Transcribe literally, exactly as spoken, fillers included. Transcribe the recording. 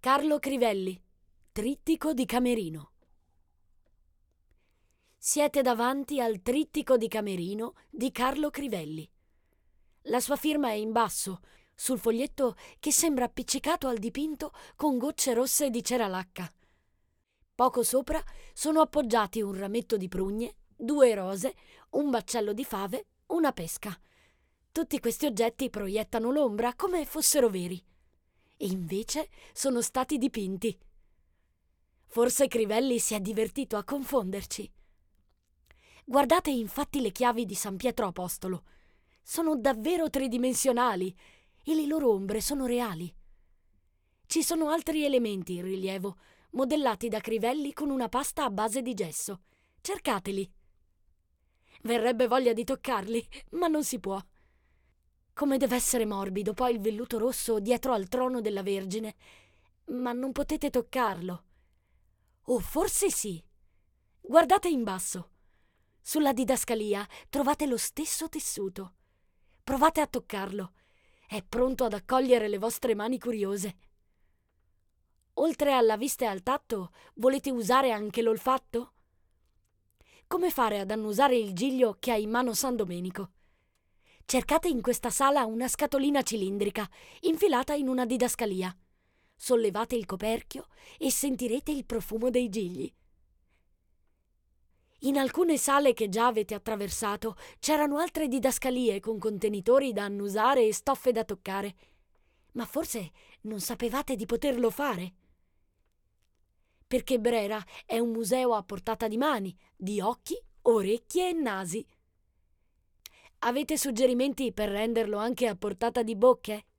Carlo Crivelli, Trittico di Camerino. Siete davanti al Trittico di Camerino di Carlo Crivelli. La sua firma è in basso, sul foglietto che sembra appiccicato al dipinto con gocce rosse di cera lacca. Poco sopra sono appoggiati un rametto di prugne, due rose, un baccello di fave, una pesca. Tutti questi oggetti proiettano l'ombra come fossero veri. E invece sono stati dipinti. Forse Crivelli si è divertito a confonderci. Guardate infatti le chiavi di San Pietro Apostolo. Sono davvero tridimensionali e le loro ombre sono reali. Ci sono altri elementi in rilievo, modellati da Crivelli con una pasta a base di gesso. Cercateli. Verrebbe voglia di toccarli, ma non si può. Come deve essere morbido poi il velluto rosso dietro al trono della Vergine, ma non potete toccarlo. O forse sì. Guardate in basso. Sulla didascalia trovate lo stesso tessuto. Provate a toccarlo. È pronto ad accogliere le vostre mani curiose. Oltre alla vista e al tatto, volete usare anche l'olfatto? Come fare ad annusare il giglio che ha in mano San Domenico? Cercate in questa sala una scatolina cilindrica, infilata in una didascalia. Sollevate il coperchio e sentirete il profumo dei gigli. In alcune sale che già avete attraversato c'erano altre didascalie con contenitori da annusare e stoffe da toccare. Ma forse non sapevate di poterlo fare? Perché Brera è un museo a portata di mani, di occhi, orecchie e nasi. Avete suggerimenti per renderlo anche a portata di bocche?